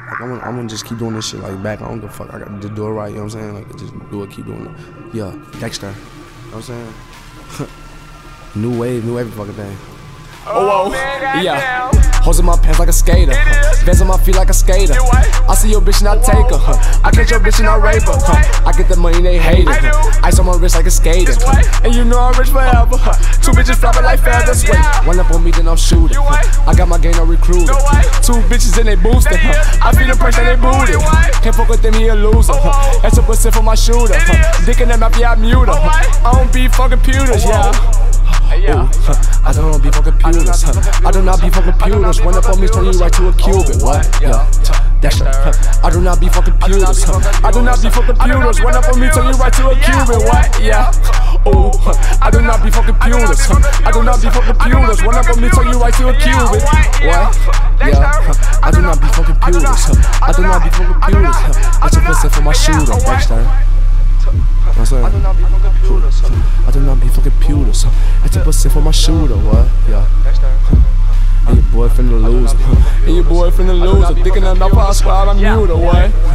Like I wanna just keep doing this shit like back. I don't give a fuck. I got to do it right. You know what I'm saying? Like just do it, keep doing it. Yeah, Dexter. You know what I'm saying? New wave, every fucking thing. Oh, yeah. Hoes in my pants like a skater. Vans on my feet like a skater. I see your bitch and I take her. I catch your bitch and I rape her. I get the money, they hate it. Ice on my wrist like a skater. And you know I'm rich forever. Two bitches flopping like feathers. Wait, one up on me, then I'm shooting. I got my game on recruiting. Two bitches and they boosting. I feed them perks and they booted. Can't fuck with them, he a loser. That's a percent for my shooter. Dick in that mouth, yeah, I mute her. I don't be fucking computers, yeah. I don't be for computers. I do not be for computers. Run up on me, turn you right to a Cuban. What? Yeah. That's I do not be for computers. I do not be for computers. Run up on me, turn you right to a Cuban. What? Yeah. Oh, I do not be for computers. I do not be for computers. Run up on me, turn you right to a Cuban. What? Yeah. I do not be for computers. I do not be for computers. I took a sip for my shooter. Dexter. I do not be for computers. I do not be for computers. I took a sip for my shooter. What? Yeah. And your boy finna lose. And your boy finna lose. Dick in that mouth, I swear I'm mute. What?